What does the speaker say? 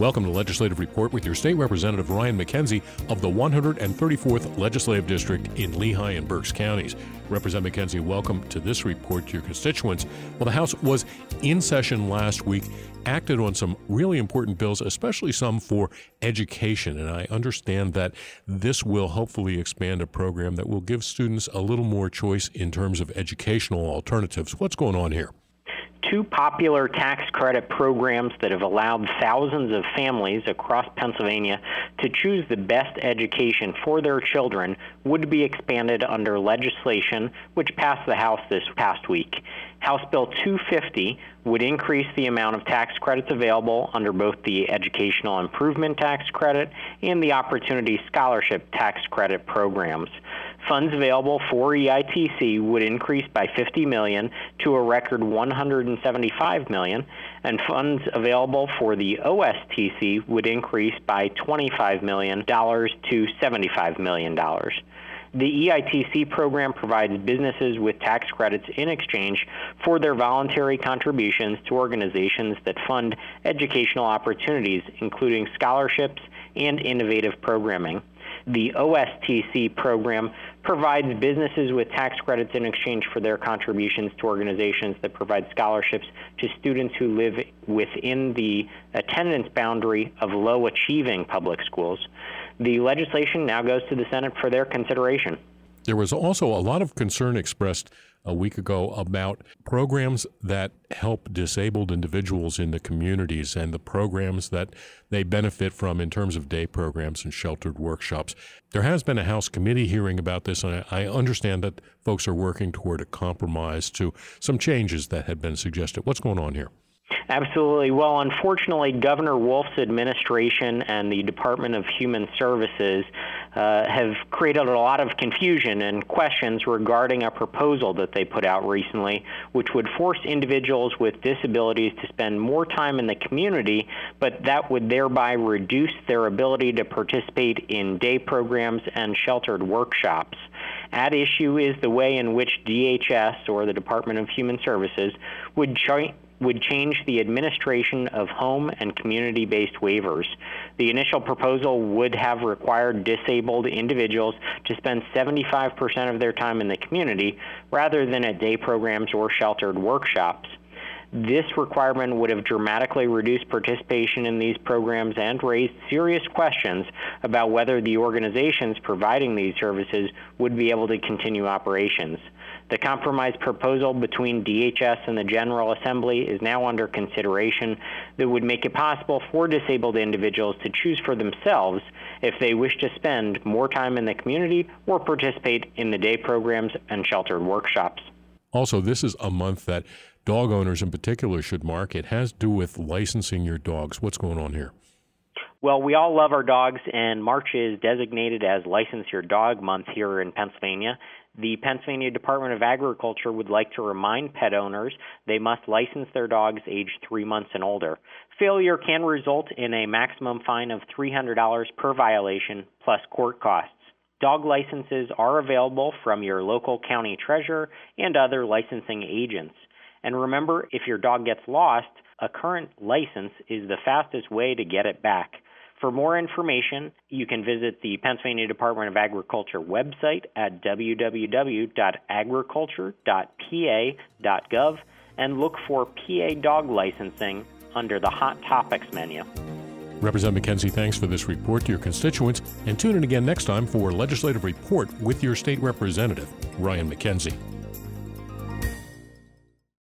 Welcome to Legislative Report with your State Representative Ryan McKenzie of the 134th Legislative District in Lehigh and Berks counties. Representative McKenzie, welcome to this report to your constituents. Well, the House was in session last week, acted on some really important bills, especially some for education. And I understand that this will hopefully expand a program that will give students a little more choice in terms of educational alternatives. What's going on here? Two popular tax credit programs that have allowed thousands of families across Pennsylvania to choose the best education for their children would be expanded under legislation which passed the House this past week. House Bill 250 would increase the amount of tax credits available under both the Educational Improvement Tax Credit and the Opportunity Scholarship Tax Credit programs. Funds available for EITC would increase by $50 million to a record $175 million, and funds available for the OSTC would increase by $25 million to $75 million. The EITC program provides businesses with tax credits in exchange for their voluntary contributions to organizations that fund educational opportunities, including scholarships and innovative programming. The OSTC program provides businesses with tax credits in exchange for their contributions to organizations that provide scholarships to students who live within the attendance boundary of low-achieving public schools. The legislation now goes to the Senate for their consideration. There was also a lot of concern expressed a week ago about programs that help disabled individuals in the communities and the programs that they benefit from in terms of day programs and sheltered workshops. There has been a House committee hearing about this, and I understand that folks are working toward a compromise to some changes that had been suggested. What's going on here? Absolutely. Well, unfortunately, Governor Wolf's administration and the Department of Human Services have created a lot of confusion and questions regarding a proposal that they put out recently, which would force individuals with disabilities to spend more time in the community, but that would thereby reduce their ability to participate in day programs and sheltered workshops. At issue is the way in which DHS, or the Department of Human Services, would change the administration of home and community-based waivers. The initial proposal would have required disabled individuals to spend 75% of their time in the community rather than at day programs or sheltered workshops. This requirement would have dramatically reduced participation in these programs and raised serious questions about whether the organizations providing these services would be able to continue operations. The compromise proposal between DHS and the General Assembly is now under consideration that would make it possible for disabled individuals to choose for themselves if they wish to spend more time in the community or participate in the day programs and sheltered workshops. Also, this is a month that dog owners in particular should mark. It has to do with licensing your dogs. What's going on here? Well, we all love our dogs, and March is designated as License Your Dog Month here in Pennsylvania. The Pennsylvania Department of Agriculture would like to remind pet owners they must license their dogs aged 3 months and older. Failure can result in a maximum fine of $300 per violation plus court costs. Dog licenses are available from your local county treasurer and other licensing agents. And remember, if your dog gets lost, a current license is the fastest way to get it back. For more information, you can visit the Pennsylvania Department of Agriculture website at www.agriculture.pa.gov and look for PA dog licensing under the Hot Topics menu. Representative McKenzie, thanks for this report to your constituents, and tune in again next time for Legislative Report with your state representative, Ryan McKenzie.